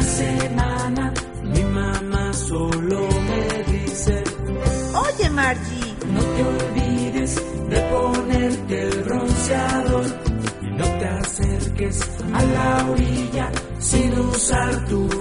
semana mi mamá solo me dice: Oye, Margie, no te olvides de ponerte el bronceador y no te acerques a la orilla sin usar tu